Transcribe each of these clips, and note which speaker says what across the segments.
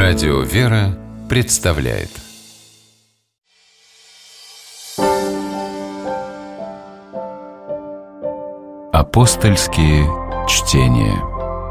Speaker 1: Радио «Вера» представляет Апостольские чтения.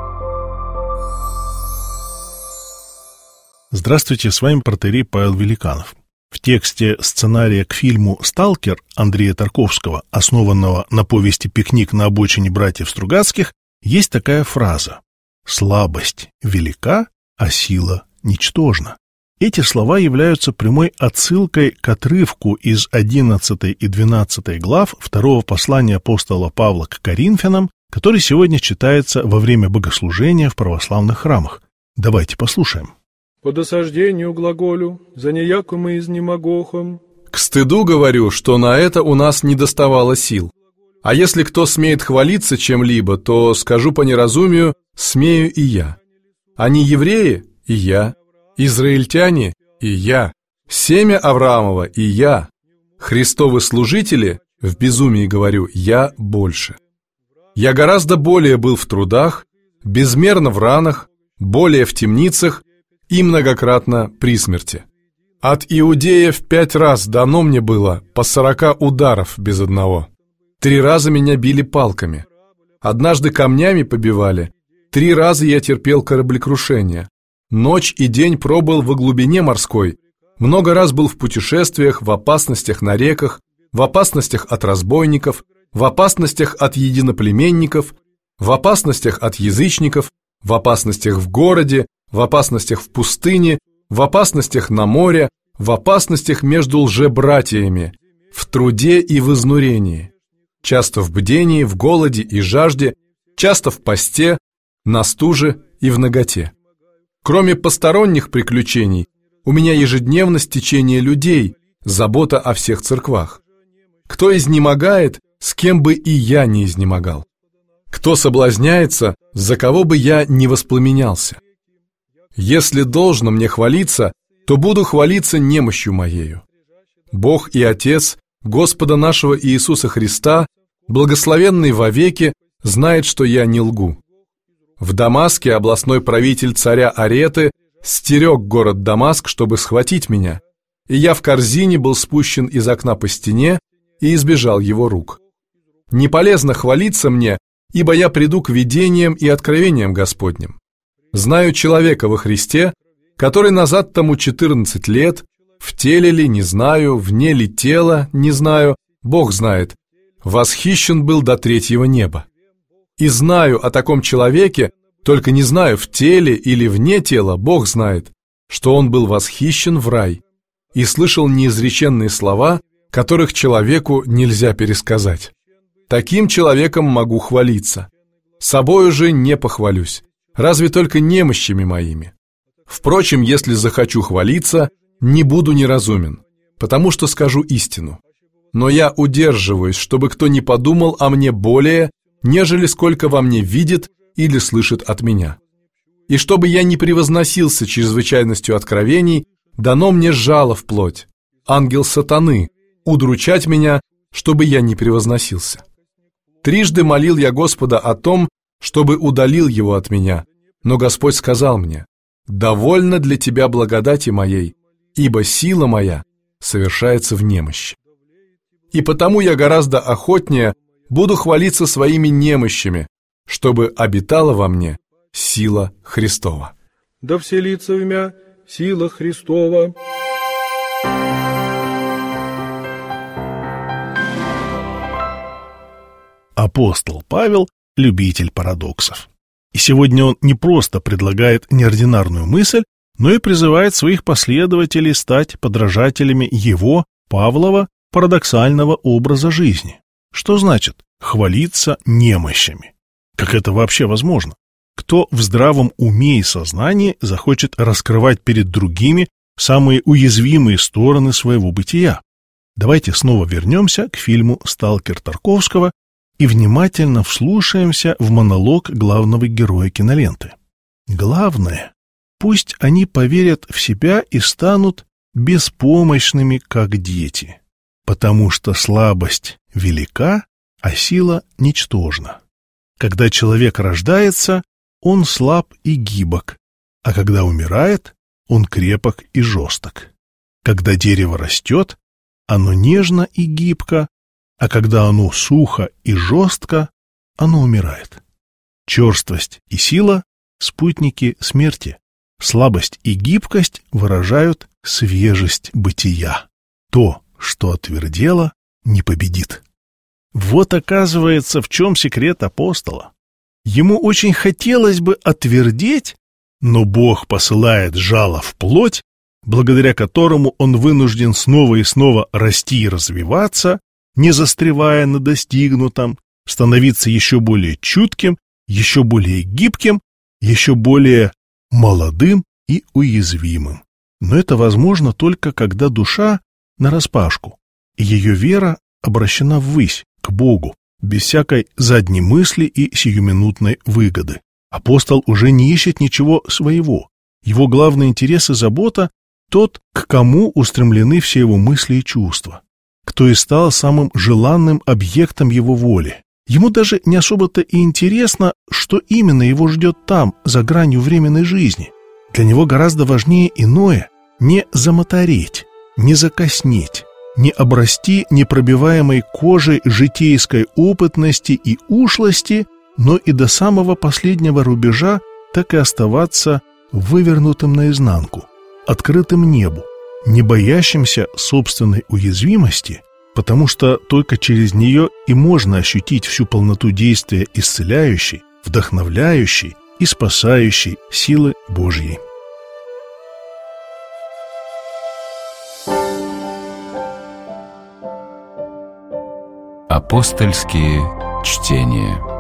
Speaker 2: Здравствуйте, с вами протоиерей Павел Великанов. В тексте сценария к фильму «Сталкер» Андрея Тарковского, основанного на повести «Пикник на обочине братьев Стругацких», есть такая фраза: «Слабость велика, а сила ничтожна». Эти слова являются прямой отсылкой к отрывку из 11 и 12 глав второго послания апостола Павла к Коринфянам, который сегодня читается во время богослужения в православных храмах. Давайте послушаем.
Speaker 3: «По досаждению глаголю, за неяко мы изнемогохом.
Speaker 4: К стыду говорю, что на это у нас не доставало сил. А если кто смеет хвалиться чем-либо, то, скажу по неразумию, смею и я. Они евреи, и я. Израильтяне, и я. Семя Авраамова, и я. Христовы служители, в безумии говорю, я больше. Я гораздо более был в трудах, безмерно в ранах, более в темницах и многократно при смерти. От Иудея в 5 раз дано мне было по 40 ударов без одного. 3 раза меня били палками. Однажды камнями побивали. 3 раза я терпел кораблекрушение. Ночь и день пробыл во глубине морской. Много раз был в путешествиях, в опасностях на реках, в опасностях от разбойников, в опасностях от единоплеменников, в опасностях от язычников, в опасностях в городе, в опасностях в пустыне, в опасностях на море, в опасностях между лжебратьями, в труде и в изнурении, часто в бдении, в голоде и жажде, часто в посте, на стуже и в наготе. Кроме посторонних приключений, у меня ежедневно стечение людей, забота о всех церквах. Кто изнемогает, с кем бы и я не изнемогал. Кто соблазняется, за кого бы я не воспламенялся. Если должно мне хвалиться, то буду хвалиться немощью моею. Бог и Отец Господа нашего Иисуса Христа, благословенный вовеки, знает, что я не лгу. В Дамаске областной правитель царя Ареты стерег город Дамаск, чтобы схватить меня, и я в корзине был спущен из окна по стене и избежал его рук. Не полезно хвалиться мне, ибо я приду к видениям и откровениям Господним. Знаю человека во Христе, который назад тому 14 лет, в теле ли, не знаю, вне ли тела, не знаю, Бог знает, восхищен был до 3-го неба. И знаю о таком человеке, только не знаю, в теле или вне тела, Бог знает, что он был восхищен в рай и слышал неизреченные слова, которых человеку нельзя пересказать. Таким человеком могу хвалиться. Собою же не похвалюсь, разве только немощами моими. Впрочем, если захочу хвалиться, не буду неразумен, потому что скажу истину. Но я удерживаюсь, чтобы кто не подумал о мне более, нежели сколько во мне видит или слышит от меня. И чтобы я не превозносился чрезвычайностью откровений, дано мне жало в плоть, ангел сатаны, удручать меня, чтобы я не превозносился. 3 молил я Господа о том, чтобы удалил его от меня, но Господь сказал мне: «Довольно для тебя благодати моей, ибо сила моя совершается в немощи». И потому я гораздо охотнее буду хвалиться своими немощами, чтобы обитала во мне сила Христова.
Speaker 3: Да вселится в мя сила Христова.
Speaker 2: Апостол Павел – любитель парадоксов. И сегодня он не просто предлагает неординарную мысль, но и призывает своих последователей стать подражателями его, Павлова, парадоксального образа жизни. Что значит хвалиться немощами? Как это вообще возможно? Кто в здравом уме и сознании захочет раскрывать перед другими самые уязвимые стороны своего бытия? Давайте снова вернемся к фильму «Сталкер» Тарковского и внимательно вслушаемся в монолог главного героя киноленты. Главное, пусть они поверят в себя и станут беспомощными, как дети, потому что слабость велика, а сила ничтожна. Когда человек рождается, он слаб и гибок, а когда умирает, он крепок и жесток. Когда дерево растет, оно нежно и гибко, а когда оно сухо и жестко, оно умирает. Черствость и сила — спутники смерти. Слабость и гибкость выражают свежесть бытия. То, что отвердело, не победит. Вот, оказывается, в чем секрет апостола. Ему очень хотелось бы отвердеть, но Бог посылает жало в плоть, благодаря которому он вынужден снова и снова расти и развиваться, не застревая на достигнутом, становиться еще более чутким, еще более гибким, еще более молодым и уязвимым. Но это возможно только когда душа нараспашку, и ее вера обращена ввысь, к Богу, без всякой задней мысли и сиюминутной выгоды. Апостол уже не ищет ничего своего. Его главный интерес и забота — тот, к кому устремлены все его мысли и чувства, кто и стал самым желанным объектом его воли. Ему даже не особо-то и интересно, что именно его ждет там, за гранью временной жизни. Для него гораздо важнее иное — не замотореть, не закоснеть, не обрасти непробиваемой кожей житейской опытности и ушлости, но и до самого последнего рубежа так и оставаться вывернутым наизнанку, открытым небу, не боящимся собственной уязвимости, потому что только через нее и можно ощутить всю полноту действия исцеляющей, вдохновляющей и спасающей силы Божьей.
Speaker 1: Апостольские чтения.